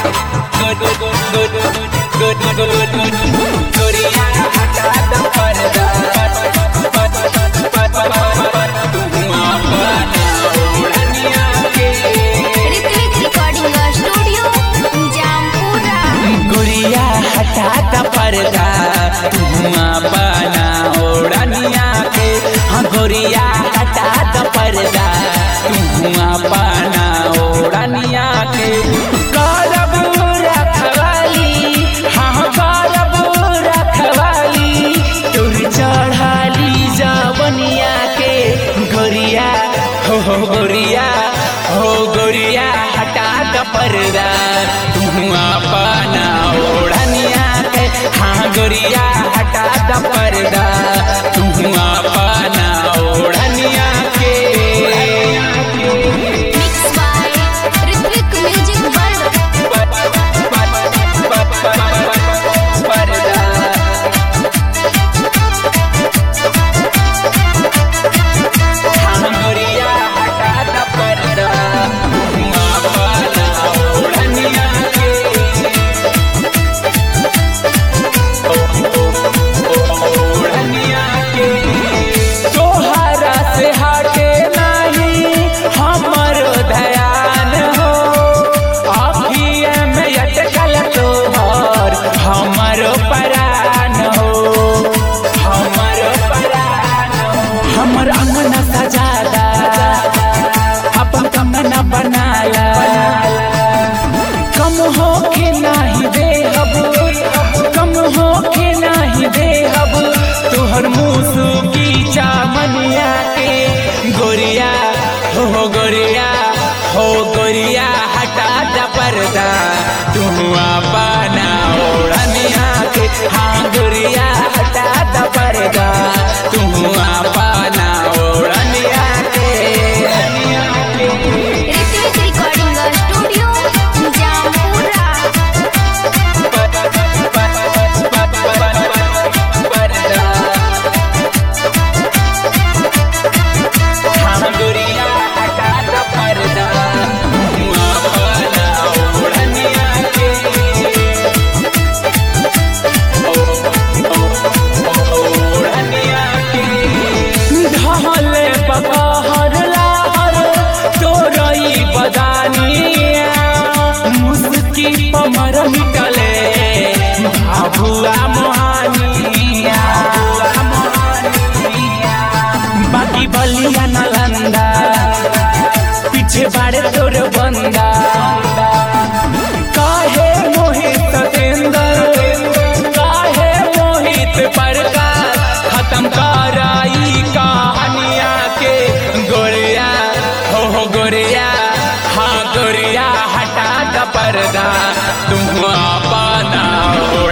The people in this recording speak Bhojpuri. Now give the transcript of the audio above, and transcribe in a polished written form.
गोरिया हटा द पर्दा गोरिया हटा द पर्दा धुआं बना ओढ़निया के। हाँ गोरिया हटा द पर्दा धुआं बना ओढ़निया के। करब रखवाली हाँ करब रखवाली तोर चढ़ाली जवनिया के। गोरिया हो गोरिया हटा द पर्दा धुआं बना ओढ़निया के। हाँ गोरिया हटा द पर्दा धुआं बना ओढ़निया के। हमर अंगना सजादा अपन कंगना बनाला कम होके नहीं देहब कम होके नहीं देहब तोहर मुसुकी चामनिया के। गोरिया हो गोरिया हटा द पर्दा धुआं बना ओढ़निया के। हाँ गोरिया हटा द पर्दा धुआं बना ओढ़निया के। पमर मिटले भाभुआ मोहानिया बाकी बलिया नालंदा पीछे बाड़े तोर बंदा। काहे मोहित सतेंदर काहे मोहित प्रकाश खत्म कराई कहानिया के। गोरिया हो गोरिया हाँ गोरिया हटा द पर्दा धुआं बना